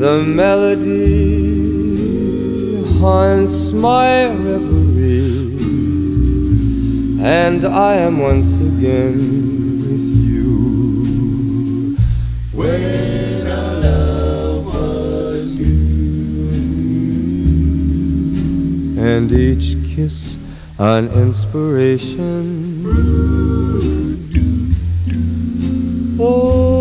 The melody haunts my reverie, and I am once again with you. When our love was new, and each kiss an inspiration. Oh,